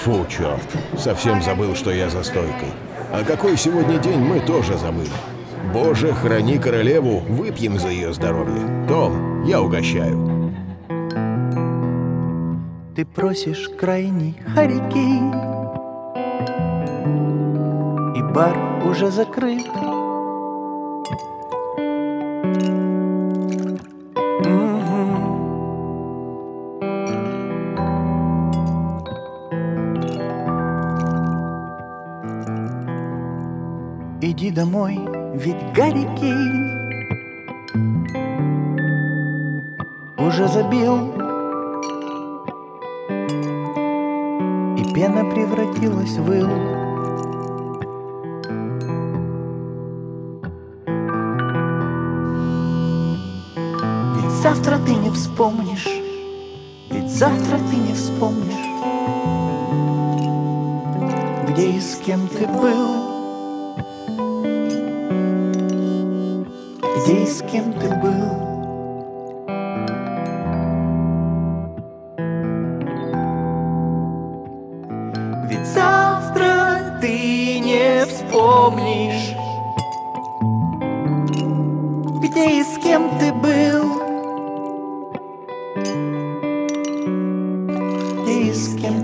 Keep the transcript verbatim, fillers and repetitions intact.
Фу, черт, совсем забыл, что я за стойкой. А какой сегодня день, мы тоже забыли. Боже, храни королеву, выпьем за ее здоровье. Том, я угощаю. Ты просишь крайний харикейн, и бар уже закрыт. Иди домой, ведь Гарри Кейн уже забил, и пена превратилась в ил. Ведь завтра ты не вспомнишь, ведь завтра ты не вспомнишь, где и с кем ты был. Где и с кем ты был? Ведь завтра ты не вспомнишь, где и с кем ты был. Где и с кем